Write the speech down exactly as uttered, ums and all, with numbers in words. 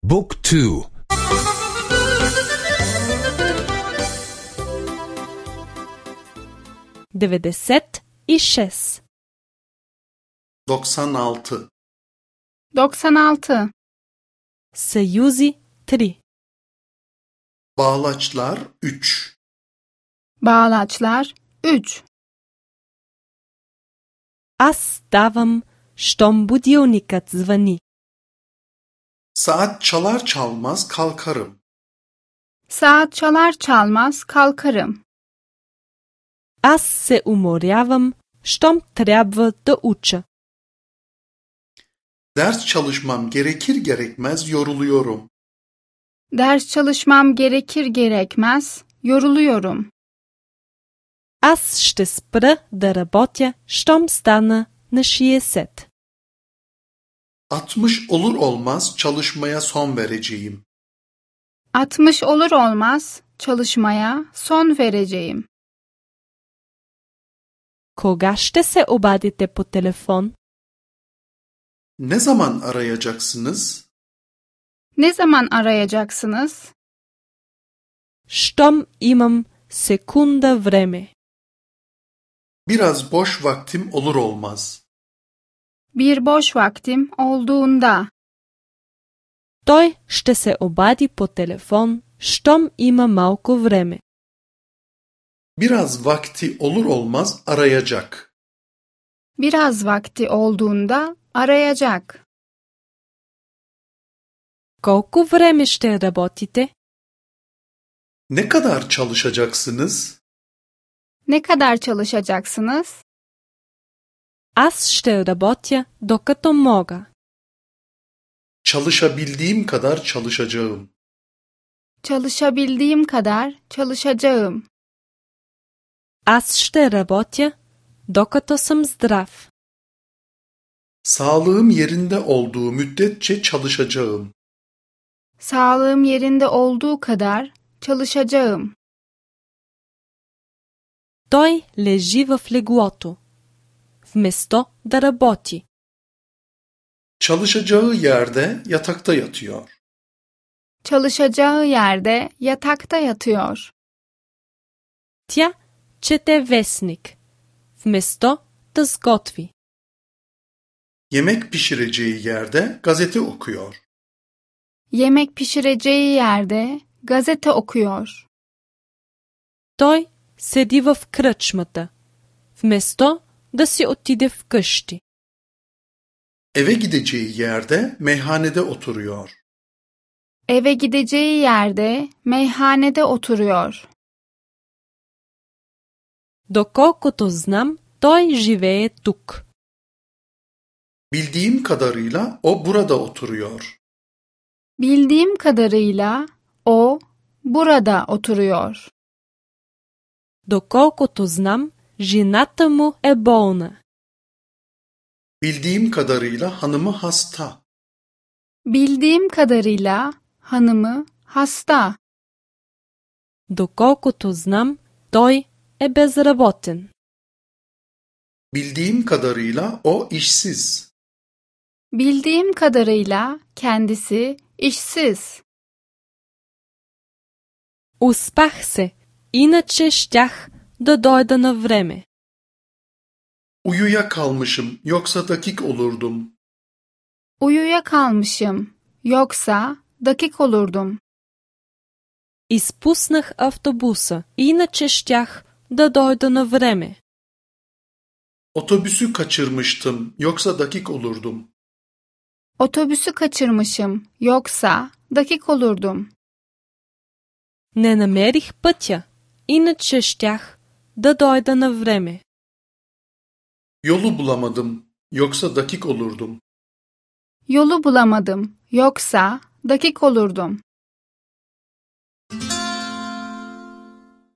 Book two. деветдесет и шест. doksan altı. doksan altı. Съюзи три. Bağlaçlar üç. Bağlaçlar üç. Аз ставам, щом будилникът звъни. Saat çalar çalmaz kalkarım. Saat çalar çalmaz kalkarım. Аз се уморявам, щом трябва да уча. Ders çalışmam gerekir gerekmez yoruluyorum. Ders çalışmam gerekir gerekmez yoruluyorum. Аз ще спра да работя, щом стана на шейсет. altmış olur olmaz çalışmaya son vereceğim. altmış olur olmaz çalışmaya son vereceğim. Кога ще се обадите по телефон? Ne zaman arayacaksınız? Ne zaman arayacaksınız? Щом имам секунда време. Biraz boş vaktim olur olmaz. Bir boş vaktim olduğunda. Той ще се обади по телефон, щом има малко време. Biraz vakti olur olmaz arayacak. Biraz vakti olduğunda arayacak. Колко време ще работите? Ne kadar çalışacaksınız? Ne kadar çalışacaksınız? Аз ще работя докато мога. Çalışabildiğim kadar çalışacağım. Çalışabildiğim kadar çalışacağım. Аз ще работя докато съм здрав. Sağlığım yerinde olduğu müddetçe çalışacağım. Sağlığım yerinde olduğu kadar çalışacağım. Той лежи в леглото, вместо да работи. Çalışacağı yerde yatakta yatıyor. Çalışacağı yerde yatakta yatıyor. Тя чете вестник, вместо да сготви. Yemek pişireceği yerde gazete okuyor. Yemek pişireceği yerde gazete okuyor. Той седи в кръчмата, вместо да си отиде вкъщи. Eve gideceği yerde meyhanede oturuyor. Eve gideceği yerde meyhanede oturuyor. Доколкото знам, той живее тук. Bildiğim kadarıyla o burada oturuyor. Bildiğim kadarıyla o burada oturuyor. Доколкото знам, жената му е болна. Bildiğim kadarıyla hanımı hasta. Bildiğim kadarıyla hanımı hasta. Доколкото знам, той е безработен. Bildiğim kadarıyla o işsiz. Bildiğim kadarıyla kendisi işsiz. Успах се, иначе щях да дойда на време. Uyuyakalmışım yoksa dakik olurdum. Uyuyakalmışım, yoksa dakik olurdum. Изпуснах автобуса, иначе щях да дойда на време. Otobüsü kaçırmıştım yoksa dakik olurdum. Otobüsü kaçırmışım, yoksa dakik olurdum. Не намерих пътя, иначе щях да дойда на време. Yolu bulamadım yoksa dakik olurdum. Yolu bulamadım, yoksa dakik olurdum.